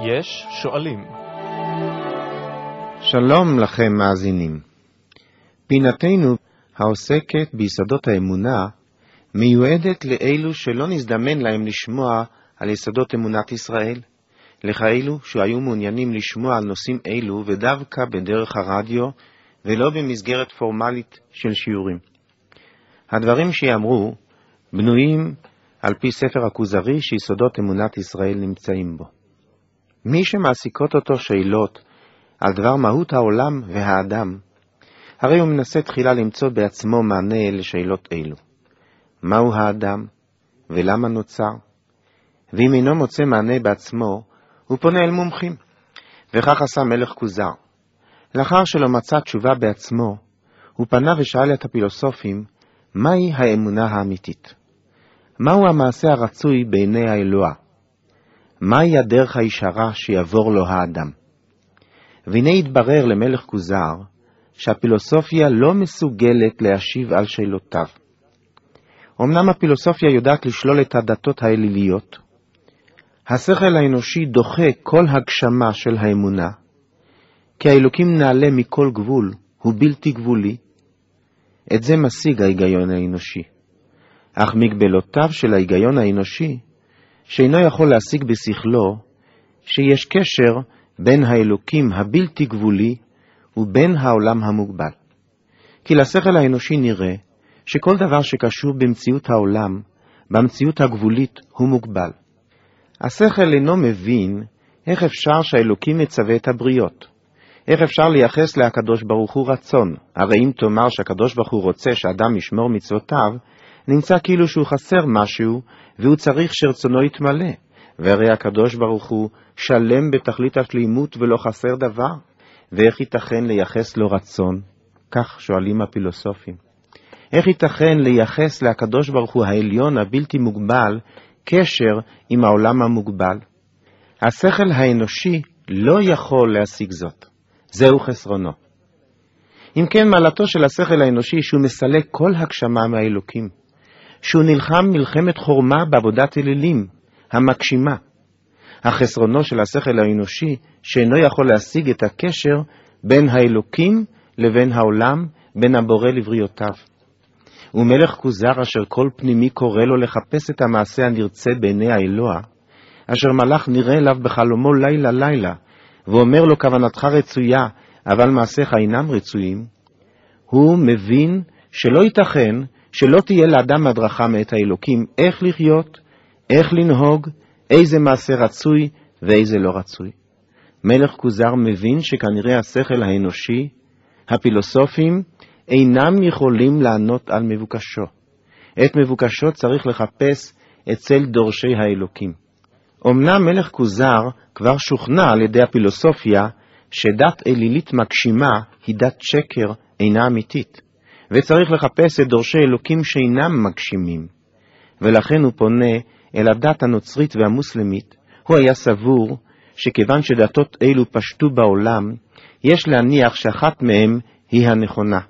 יש שואלים. שלום לכם מאזינים. פינתנו העוסקת ביסודות האמונה מיועדת לאלו שלא נזדמן להם לשמוע על יסודות אמונת ישראל, לכאלו שהיו מעוניינים לשמוע על נושאים אלו ודווקא בדרך הרדיו ולא במסגרת פורמלית של שיעורים. הדברים שיאמרו בנויים על פי ספר הכוזרי שיסודות אמונת ישראל נמצאים בו. מי שמעסיקות אותו שאלות על דבר מהות העולם והאדם, הרי הוא מנסה תחילה למצוא בעצמו מענה לשאלות אלו. מהו האדם ולמה נוצר? ואם אינו מוצא מענה בעצמו, הוא פונה אל מומחים. וכך עשה מלך כוזר. לאחר שלא מצא תשובה בעצמו, הוא פנה ושאל את הפילוסופים, מהי האמונה האמיתית? מהו המעשה הרצוי בעיני האלוה? מהי הדרך הישרה שיעבור לו האדם? והנה התברר למלך כוזר שהפילוסופיה לא מסוגלת להשיב על שאלותיו. אמנם הפילוסופיה יודעת לשלול את הדתות האליליות, השכל האנושי דוחה כל הגשמה של האמונה, כי האלוקים נעלה מכל גבול, הוא בלתי גבולי. את זה משיג ההיגיון האנושי. אך מגבלותיו של ההיגיון האנושי, שאינו יכול להשיג בשכלו, שיש קשר בין האלוקים הבלתי גבולי ובין העולם המוגבל. כי לשכל האנושי נראה שכל דבר שקשור במציאות העולם, במציאות הגבולית, הוא מוגבל. השכל אינו מבין איך אפשר שהאלוקים מצווה את הבריות. איך אפשר לייחס להקדוש ברוך הוא רצון? הרי אם תאמר שהקדוש ברוך הוא רוצה שאדם ישמור מצוותיו, נמצא כאילו שהוא חסר משהו והוא צריך שרצונו יתמלא. והרי הקדוש ברוך הוא שלם בתכלית השלימות ולא חסר דבר. ואיך ייתכן לייחס לו רצון? כך שואלים הפילוסופים. איך ייתכן לייחס לקדוש ברוך הוא העליון הבלתי מוגבל קשר עם העולם המוגבל? השכל האנושי לא יכול להשיג זאת. זהו חסרונו. אם כן, מעלתו של השכל האנושי שהוא מסלק כל הגשמה מהאלוקים, שהוא נלחם מלחמת חורמה בעבודת אלילים, המגשימה. החסרונו של השכל האנושי שאינו יכול להשיג את הקשר בין האלוקים לבין העולם, בין הבורא לבריאותיו. ומלך כוזר אשר כל פנימי קורא לו לחפש את המעשה הנרצה בעיני האלוה, אשר מלאך נראה אליו בחלומו לילה לילה, ואומר לו כוונתך רצויה, אבל מעשיך אינם רצויים, הוא מבין שלא ייתכן שלא תהיה לאדם הדרכה מאת האלוקים איך לחיות, איך לנהוג, איזה מעשה רצוי ואיזה לא רצוי. מלך כוזר מבין שכנראה השכל האנושי, הפילוסופים, אינם יכולים לענות על מבוקשו. את מבוקשו צריך לחפש אצל דורשי האלוקים. אמנם מלך כוזר כבר שוכנע על ידי הפילוסופיה שדת אלילית מגשימה היא דת שקר, אינה אמיתית, וצריך לחפש את דורשי אלוקים שאינם מגשימים. ולכן הוא פונה אל הדת הנוצרית והמוסלמית. הוא היה סבור שכיוון שדתות אלו פשטו בעולם, יש להניח שאחת מהם היא הנכונה.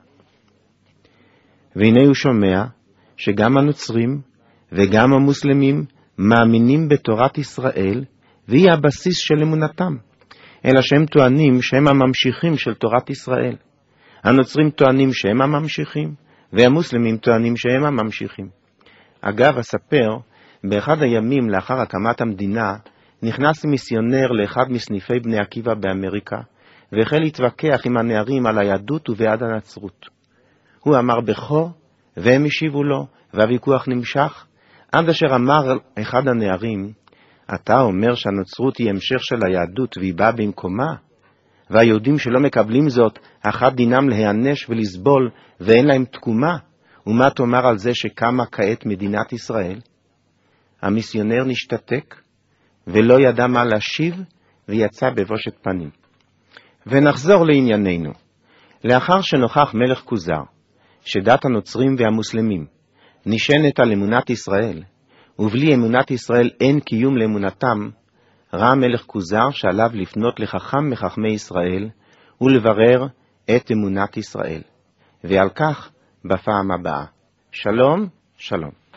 והנה הוא שומע שגם הנוצרים וגם המוסלמים מאמינים בתורת ישראל, והיא הבסיס של אמונתם, אלא שהם טוענים שהם הממשיכים של תורת ישראל. הנוצרים טוענים שהם הממשיכים, והמוסלמים טוענים שהם הממשיכים. אגב, אספר, באחד הימים לאחר הקמת המדינה, נכנס מיסיונר לאחד מסניפי בני עקיבא באמריקה, והחל להתווכח עם הנערים על היהדות ובעד הנצרות. הוא אמר בכו, והם השיבו לו, והוויכוח נמשך, עד אשר אמר אחד הנערים, אתה אומר שהנצרות היא המשך של היהדות והיא באה במקומה? והיהודים שלא מקבלים זאת, אחת דינם להיענש ולסבול ואין להם תקומה? ומה תאמר על זה שקמה כעת מדינת ישראל? המיסיונר נשתתק ולא ידע מה להשיב ויצא בבושת פנים. ונחזור לענייננו. לאחר שנוכח מלך כוזר שדת הנוצרים והמוסלמים נשענת על אמונת ישראל, ובלי אמונת ישראל אין קיום לאמונתם, ראה מלך כוזר שעליו לפנות לחכם מחכמי ישראל ולברר את אמונת ישראל. ועל כך בפעם הבאה. שלום, שלום.